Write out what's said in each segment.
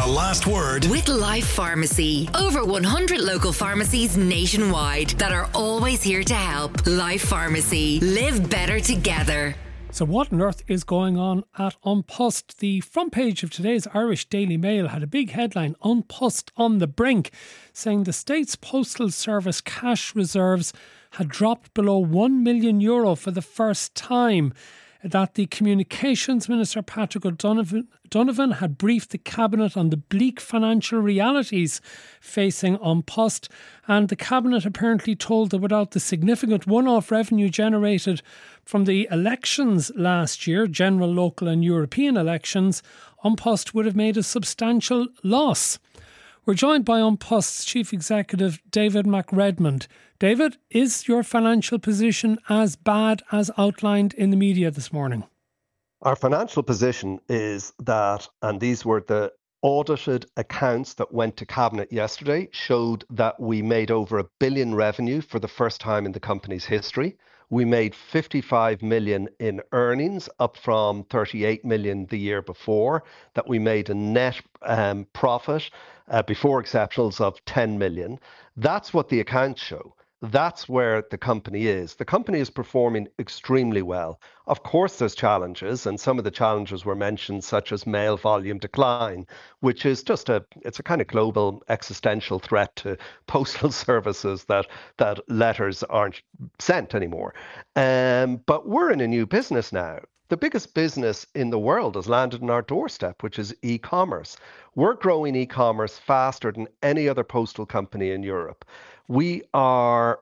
the last word with Life Pharmacy. Over 100 local pharmacies nationwide that are always here to help. Life Pharmacy. Live better together. So what on earth is going on at An Post? The front page of today's Irish Daily Mail had a big headline, An Post on the brink, saying the state's postal service cash reserves had dropped below €1 million for the first time. That the Communications Minister Patrick O'Donovan had briefed the Cabinet on the bleak financial realities facing An Post, and the Cabinet apparently told that without the significant one-off revenue generated from the elections last year, general, local and European elections, An Post would have made a substantial loss. We're joined by An Post's Chief Executive, David McRedmond. David, is your financial position as bad as outlined in the media this morning? Our financial position is that, and these were the audited accounts that went to Cabinet yesterday, showed that we made over £1 billion revenue for the first time in the company's history. We made 55 million in earnings, up from 38 million the year before. That we made a net profit before exceptionals of 10 million. That's what the accounts show. That's where the company is. The company is performing extremely well. Of course, there's challenges, and some of the challenges were mentioned, such as mail volume decline, which is just it's a kind of global existential threat to postal services that letters aren't sent anymore. But we're in a new business now. The biggest business in the world has landed on our doorstep, which is e-commerce. We're growing e-commerce faster than any other postal company in Europe. We are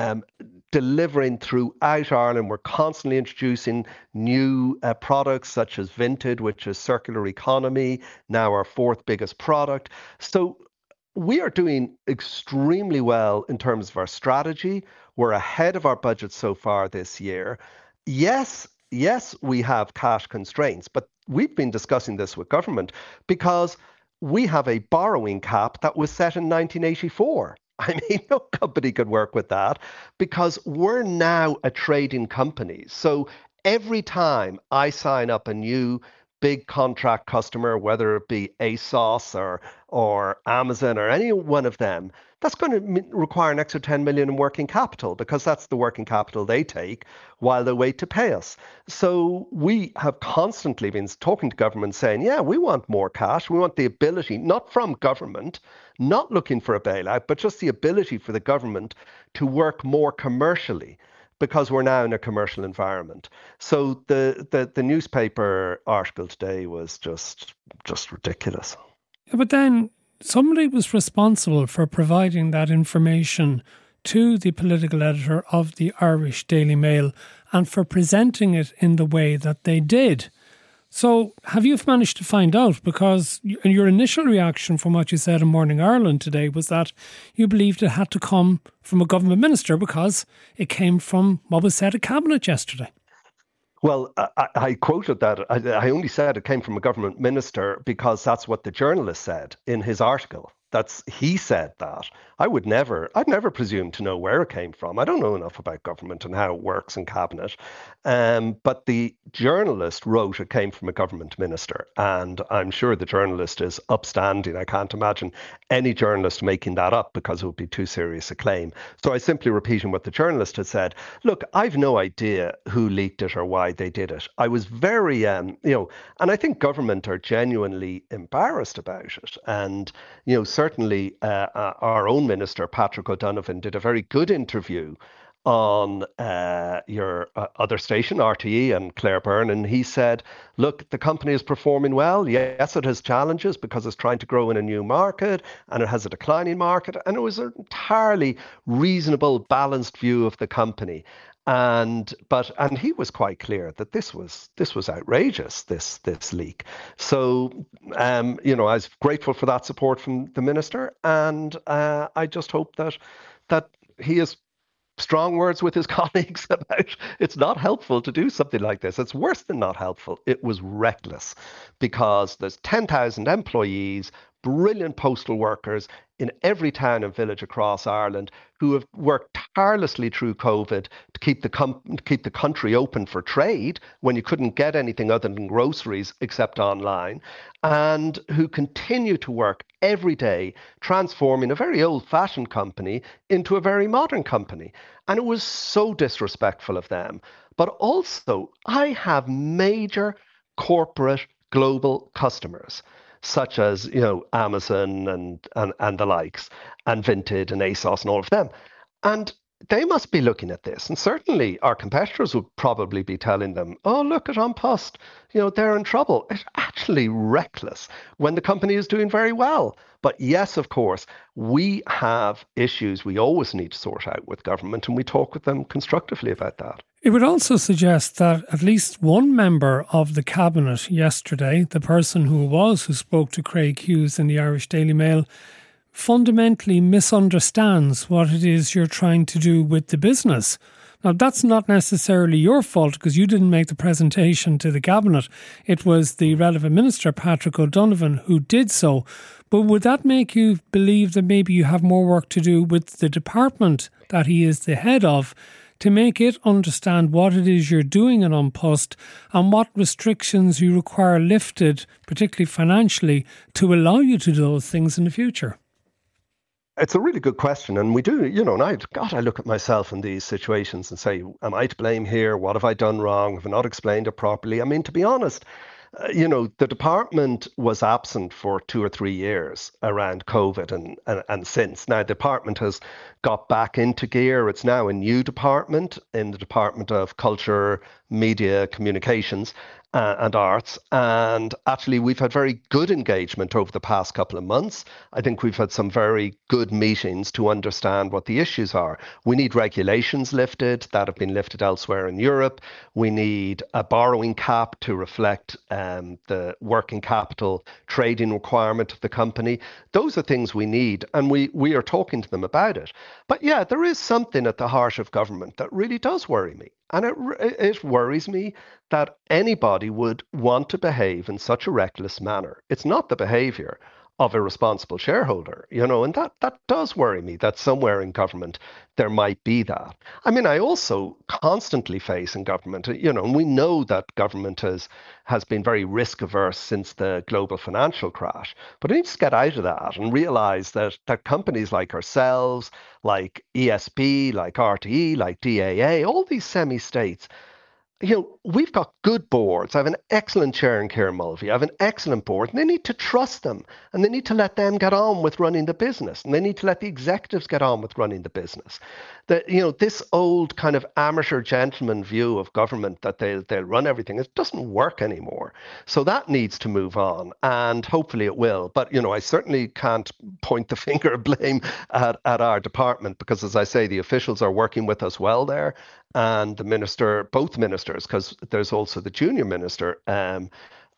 delivering throughout Ireland. We're constantly introducing new products such as Vinted, which is circular economy, now our fourth biggest product. So we are doing extremely well in terms of our strategy. We're ahead of our budget so far this year. Yes, we have cash constraints, but we've been discussing this with government because we have a borrowing cap that was set in 1984. I mean, no company could work with that because we're now a trading company. So every time I sign up a new big contract customer, whether it be ASOS or Amazon or any one of them, that's going to require an extra 10 million in working capital because that's the working capital they take while they wait to pay us. So we have constantly been talking to government saying, yeah, we want more cash. We want the ability, not from government, not looking for a bailout, but just the ability for the government to work more commercially because we're now in a commercial environment. So the newspaper article today was just ridiculous. Yeah, but then somebody was responsible for providing that information to the political editor of the Irish Daily Mail and for presenting it in the way that they did. So have you managed to find out? Because your initial reaction from what you said in Morning Ireland today was that you believed it had to come from a government minister because it came from what was said at Cabinet yesterday. Well, I quoted that. I only said it came from a government minister because that's what the journalist said in his article. He said that. I'd never presume to know where it came from. I don't know enough about government and how it works in Cabinet. But the journalist wrote it came from a government minister. And I'm sure the journalist is upstanding. I can't imagine any journalist making that up because it would be too serious a claim. So I simply repeating what the journalist had said. Look, I've no idea who leaked it or why they did it. I was very, and I think government are genuinely embarrassed about it. And, certainly our own minister, Patrick O'Donovan, did a very good interview on your other station, RTE, and Claire Byrne, and he said, look, the company is performing well. Yes, it has challenges because it's trying to grow in a new market and it has a declining market. And it was an entirely reasonable, balanced view of the company. And he was quite clear that this was outrageous, this leak. So I was grateful for that support from the minister, and I just hope that he has strong words with his colleagues about it's not helpful to do something like this. It's worse than not helpful. It was reckless because there's 10,000 employees brilliant postal workers in every town and village across Ireland who have worked tirelessly through COVID to keep the country open for trade when you couldn't get anything other than groceries except online, and who continue to work every day transforming a very old-fashioned company into a very modern company. And it was so disrespectful of them. But also, I have major corporate global customers, such as Amazon and the likes, and Vinted and ASOS and all of them. And they must be looking at this. And certainly our competitors would probably be telling them, oh, look at An Post, they're in trouble. It's actually reckless when the company is doing very well. But yes, of course, we have issues we always need to sort out with government, and we talk with them constructively about that. It would also suggest that at least one member of the cabinet yesterday, the person who spoke to Craig Hughes in the Irish Daily Mail, fundamentally misunderstands what it is you're trying to do with the business. Now, that's not necessarily your fault because you didn't make the presentation to the cabinet. It was the relevant minister, Patrick O'Donovan, who did so. But would that make you believe that maybe you have more work to do with the department that he is the head of to make it understand what it is you're doing in An Post and what restrictions you require lifted, particularly financially, to allow you to do those things in the future? It's a really good question. And we do, and I look at myself in these situations and say, am I to blame here? What have I done wrong? Have I not explained it properly? I mean, to be honest, the department was absent for 2 or 3 years around COVID and since. Now, the department has got back into gear. It's now a new department in the Department of Culture, Media, Communications and Arts. And actually, we've had very good engagement over the past couple of months. I think we've had some very good meetings to understand what the issues are. We need regulations lifted that have been lifted elsewhere in Europe. We need a borrowing cap to reflect the working capital trading requirement of the company. Those are things we need, and we are talking to them about it. But yeah, there is something at the heart of government that really does worry me. And it worries me that anybody would want to behave in such a reckless manner. It's not the behavior of a responsible shareholder, and that does worry me that somewhere in government there might be that. I mean, I also constantly face in government, and we know that government has been very risk averse since the global financial crash, but it needs to get out of that and realize that companies like ourselves, like ESB, like RTE, like DAA, all these semi-states, we've got good boards. I have an excellent chair in Kieran Mulvey. I have an excellent board, and they need to trust them, and they need to let them get on with running the business, and they need to let the executives get on with running the business. This old kind of amateur gentleman view of government that they'll run everything, it doesn't work anymore. So that needs to move on, and hopefully it will. But I certainly can't point the finger of blame at our department because, as I say, the officials are working with us well there. And the minister, both ministers, because there's also the junior minister, Charlie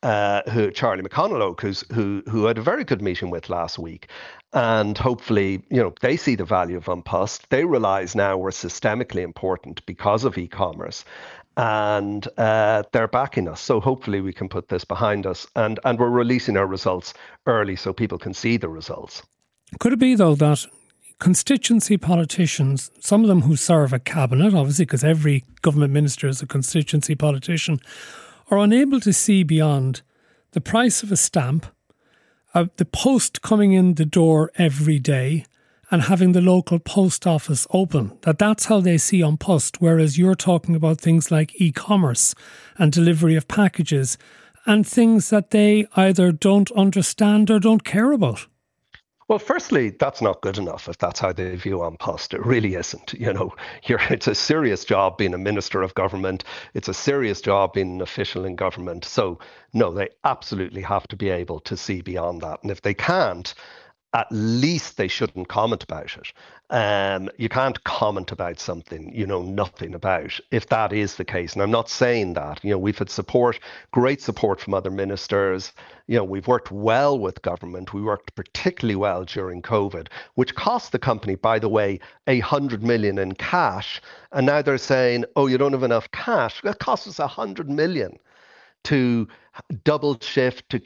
McConalogue, who had a very good meeting with last week. And hopefully, they see the value of An Post. They realise now we're systemically important because of e-commerce. And they're backing us. So hopefully we can put this behind us. And we're releasing our results early so people can see the results. Could it be, though, that constituency politicians, some of them who serve a cabinet, obviously, because every government minister is a constituency politician, are unable to see beyond the price of a stamp, the post coming in the door every day, and having the local post office open? That's how they see An Post, whereas you're talking about things like e-commerce and delivery of packages and things that they either don't understand or don't care about. Well, firstly, that's not good enough if that's how they view An Post. It really isn't. It's a serious job being a minister of government. It's a serious job being an official in government. So, no, they absolutely have to be able to see beyond that. And if they can't, at least they shouldn't comment about it. You can't comment about something you know nothing about, if that is the case. And I'm not saying that. We've had great support from other ministers. We've worked well with government. We worked particularly well during COVID, which cost the company, by the way, 100 million in cash. And now they're saying, oh, you don't have enough cash. That cost us 100 million to double shift, to keep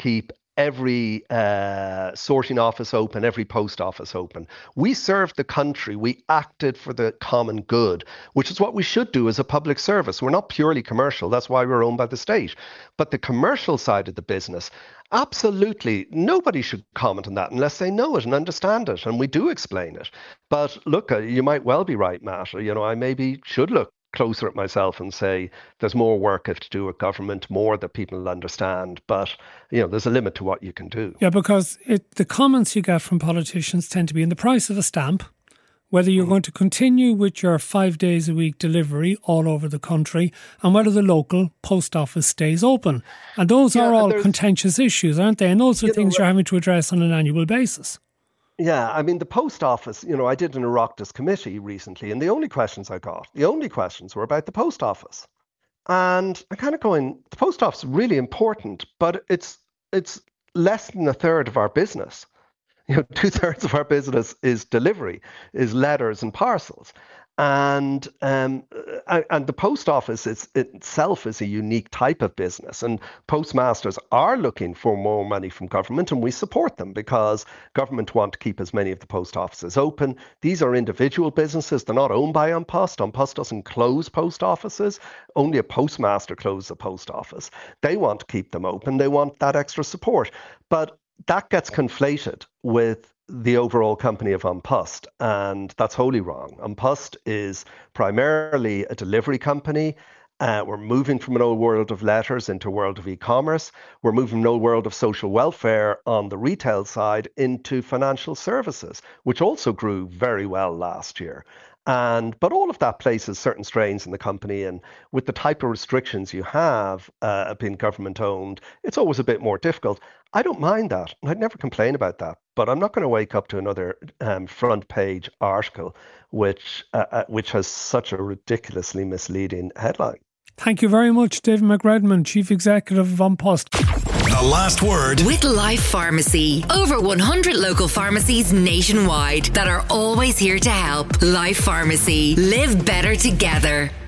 every sorting office open, every post office open. We served the country. We acted for the common good, which is what we should do as a public service. We're not purely commercial. That's why we're owned by the state. But the commercial side of the business, absolutely, nobody should comment on that unless they know it and understand it. And we do explain it. But look, you might well be right, Matt. I maybe should look closer at myself and say there's more work I have to do with government, more that people understand. But, there's a limit to what you can do. Yeah, because the comments you get from politicians tend to be in the price of a stamp, whether you're going to continue with your 5 days a week delivery all over the country, and whether the local post office stays open. And those are all contentious issues, aren't they? And those are things you're having to address on an annual basis. Yeah, I mean, the post office, I did an Oireachtas committee recently, and the only questions were about the post office. And I'm kind of going, the post office is really important, but it's less than a third of our business. 2/3 of our business is delivery, is letters and parcels. And the post office itself is a unique type of business, and postmasters are looking for more money from government, and we support them because government want to keep as many of the post offices open. These are individual businesses. They're not owned by An Post. An Post doesn't close post offices. Only a postmaster closes a post office. They want to keep them open. They want that extra support. But that gets conflated with the overall company of An Post, and that's wholly wrong. An Post is primarily a delivery company. We're moving from an old world of letters into a world of e-commerce. We're moving from an old world of social welfare on the retail side into financial services, which also grew very well last year. But all of that places certain strains in the company, and with the type of restrictions you have being government owned, it's always a bit more difficult. I don't mind that. I'd never complain about that, but I'm not going to wake up to another front page article which has such a ridiculously misleading headline. Thank you very much, David McRedmond, Chief Executive of An Post. The last word with Life Pharmacy. Over 100 local pharmacies nationwide that are always here to help. Life Pharmacy. Live better together.